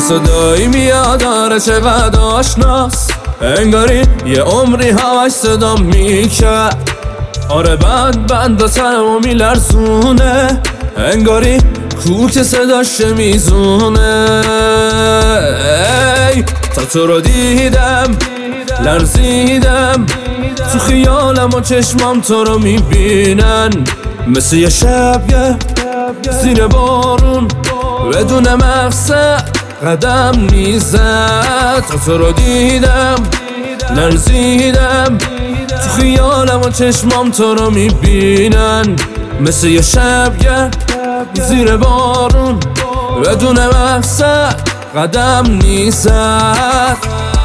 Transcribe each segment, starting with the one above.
صدایی میاد آره چقدر آشناست، انگاری یه عمری همش صدا میکرد. آره بند تنمو میلرزونه، انگاری کوک صداش میزونه. ای تا تو رو دیدم لرزیدم، تو خیالم و چشمام تو رو میبینن، مثل یه شب زیر بارون بدون مقصد قدم میزد. تا تو رو دیدم لرزیدم، تو خیالم و چشمام تو رو میبینن، مثل یه شب زیر بارون بدون مقصد قدم میزد.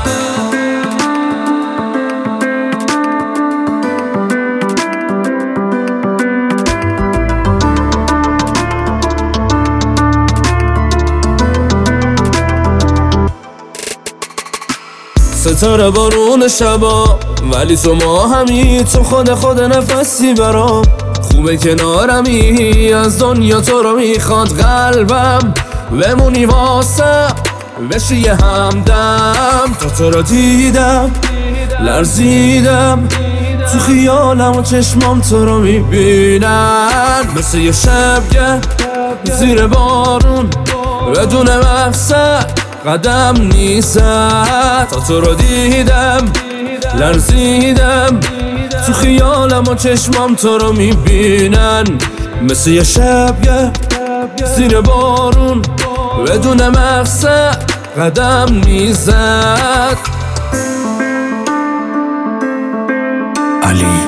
ستاره بارون شبا ولی تو ما همی، تو خود نفسی برام خوبه کنارمی، از دنیا تو رو میخواد قلبم، بمونی واسه بشی یه همدم. تو رو دیدم لرزیدم، تو خیالم و چشمام تو رو میبینن، مثل یه شب زیر بارون بدون مقصد قدم نیست. تو رو دیدم لرزیدم، تو خیالم و چشمام تو رو میبینن، مثل یه شب زیر بارون بدون مقصد قدم میزد. علی